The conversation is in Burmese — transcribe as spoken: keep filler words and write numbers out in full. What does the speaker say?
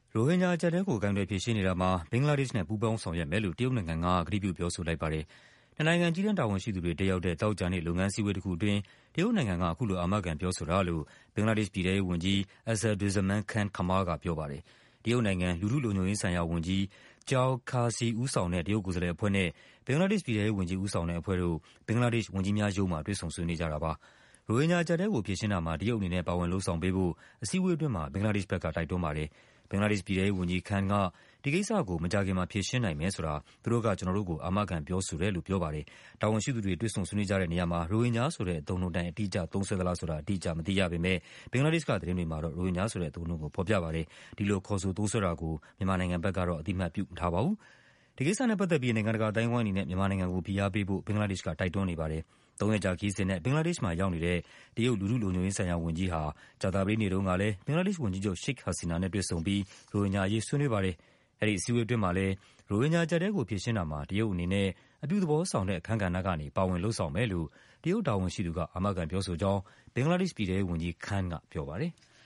ရိုဟင်ဂျာအကျပ်အတည်းကို ကိုင်တွယ်ဖြေရှင်းနေတာမှာ ဘင်္ဂလားဒေ့ရှ်နဲ့ ပူးပေါင်းဆောင်ရွက်မယ်လို့ တရုတ်နိုင်ငံက ကတိပြုပြောဆိုလိုက်ပါတယ်။ နှစ်နိုင်ငံ အကြီးတန်းတာဝန်ရှိသူတွေ တက်ရောက်တဲ့ သောကြာနေ့ လုပ်ငန်းအစည်းအဝေးတခုအတွင်း တရုတ်နိုင်ငံက အခုလို အာမခံပြောဆိုတာလို့ ဘင်္ဂလားဒေ့ရှ် ပြည်ထဲရေးဝန်ကြီး Asaduzzaman Khan Kamal ကပြောပါတယ်။ တရုတ်နိုင်ငံ လူထုလုံခြုံရေးဆိုင်ရာဝန်ကြီး Zhao Kershi ဦးဆောင်တဲ့ တရုတ်ကိုယ်စားလှယ်အဖွဲ့နဲ့ ဘင်္ဂလားဒေ့ရှ် ပြည်ထဲရေးဝန်ကြီး ဦးဆောင်တဲ့အဖွဲ့တို့ ဘင်္ဂလားဒေ့ရှ် ဝန်ကြီးများရုံးမှာ တွေ့ဆုံဆွေးနွေးကြတာပါ။ ရိုဟင်ဂျာအကျပ်အတည်းကို ဖြေရှင်းတာမှာ တရုတ်အနေနဲ့ ပါဝင်လုပ်ဆောင်ပေးဖို့ အစည်းအဝေးအတွင်းမှာ ဘင်္ဂလားဒေ့ရှ်ဘက်က တိုက်တွန်းပါတယ်။ ဘင်္ဂလားဒေ့ရှ် ပြည်ထဲရေးဝန်ကြီး Khan က ဒီကိစ္စကို မကြာခင်မှာ ဖြေရှင်းနိုင်မယ်ဆိုတာ သူတို့က ကျနော်တို့ကို အာမခံပြောဆိုတယ်လို့ ပြောပါတယ်။ တာဝန်ရှိသူတွေ တွေ့ဆုံဆွေးနွေးကြတဲ့နေရာမှာ ရိုဟင်ဂျာဆိုတဲ့ အသုံးအနှုန်းအတိုင်း အတိအကျ သုံးစွဲသလားဆိုတာ အတိအကျ မသိရပေမယ့် ဘင်္ဂလားဒေ့ရှ်က သတင်းတွေမှာတော့ ရိုဟင်ဂျာဆိုတဲ့ အသုံးအနှုန်းကို ဖော်ပြပါတယ်။ ဒီလို ခေါ်ဆိုသုံးစွဲတာကို မြန်မာနိုင်ငံဘက်ကတော့ အသိအမှတ်ပြုမထားပါဘူး။ ဒီကိစ္စနဲ့ပတ်သက်ပြီး နိုင်ငံတကာအသိုင်းအဝိုင်းအနေနဲ့ မြန်မာနိုင်ငံကို ဖိအားပေးဖို့ ဘင်္ဂလားဒေ့ရှ်က တိုက်တွန်းနေပါတယ်။ သုံးရက်ကြာခရီးစဉ်နဲ့ ဘင်္ဂလားဒေ့ရှ်မှာရောက်နေတဲ့ တရုတ် လူထုလုံခြုံရေးဆိုင်ရာဝန်ကြီးဟာ ကြာသပတေးနေ့တုန်းကလည်း ဘင်္ဂလားဒေ့ရှ်ဝန်ကြီးချုပ် Sheikh Hasina နဲ့ တွေ့ဆုံပြီး ရိုဟင်ဂျာအရေး ဆွေးနွေးပါတယ်။ အဲဒီအစည်းအဝေးအတွင်းမှာလည်း ရိုဟင်ဂျာအကျပ်အတည်းကို ဖြေရှင်းတာမှာ တရုတ်အနေနဲ့ အပြုသဘောဆောင်တဲ့ အခန်းကဏ္ဍကနေ ပါဝင်လုပ်ဆောင်မယ်လို့ တရုတ်တာဝန်ရှိသူက အာမခံပြောဆိုကြောင်း ဘင်္ဂလားဒေ့ရှ် ပြည်ထဲရေးဝန်ကြီး Khan ကပြောပါတယ်။